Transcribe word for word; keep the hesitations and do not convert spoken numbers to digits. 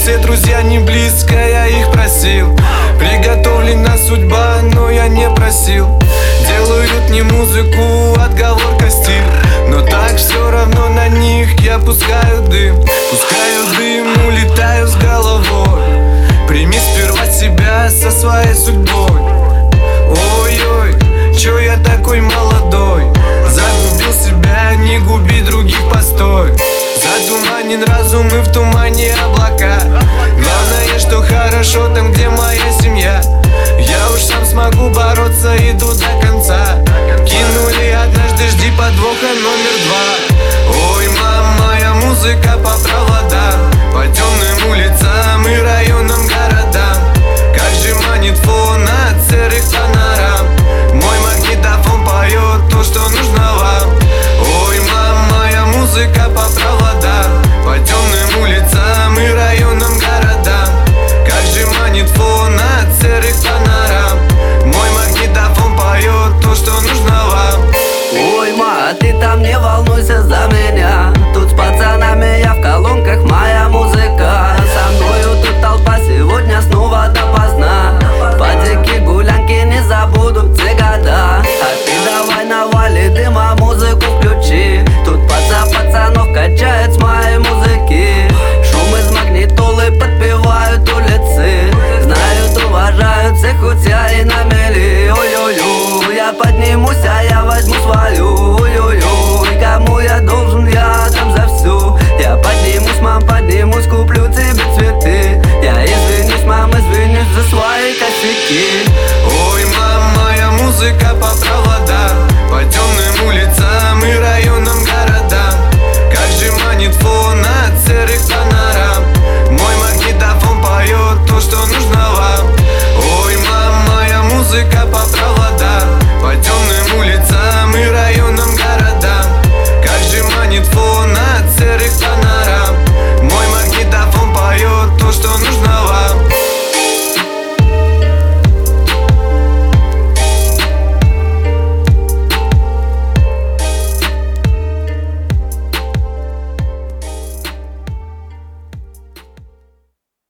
все друзья не близко, я их просил. Приготовлена судьба, но я не просил. Делают не музыку, отговорка стиль. Но так все равно на них я пускаю дым. Пускаю дым, улетаю с головой. Прими сперва себя со своей судьбой. Ой-ой, чё я такой молодой? Загубил себя, не губи других, постой. Затуманен разум и в тумане облака. Главное, что хорошо там, где моя семья. Я уж сам смогу бороться, иду до конца. Кинули однажды, жди подвоха номер два. Ой, мама, моя музыка по праву